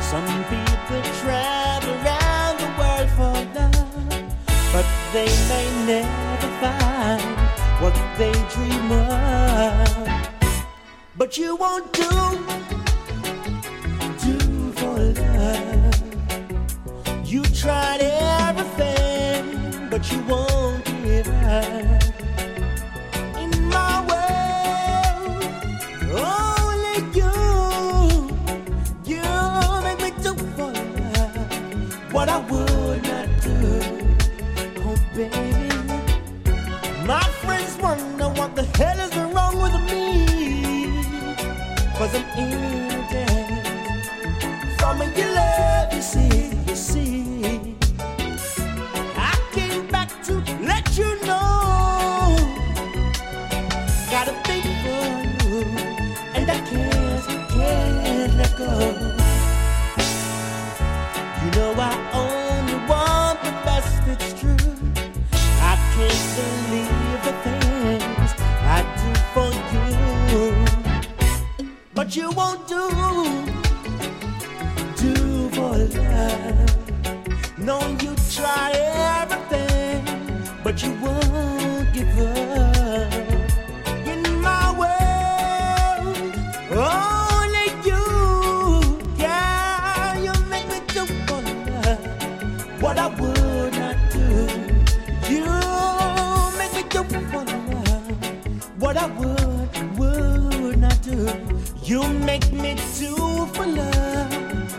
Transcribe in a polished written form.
Some people travel around the world for love, but they may never find what they dream of. But you won't do for love. You tried everything, but you won't give up. In my world, only you make me do for love what I would not do. Oh baby, my friends wonder what the hell is wrong with me, 'cause I'm irritated from your love, you see. I came back to let you know, got a thing for you, and I can't let go. You know I only want the best, it's true. I can't believe the things I do for you, but you won't do for love. No, you try everything, but you won't give up.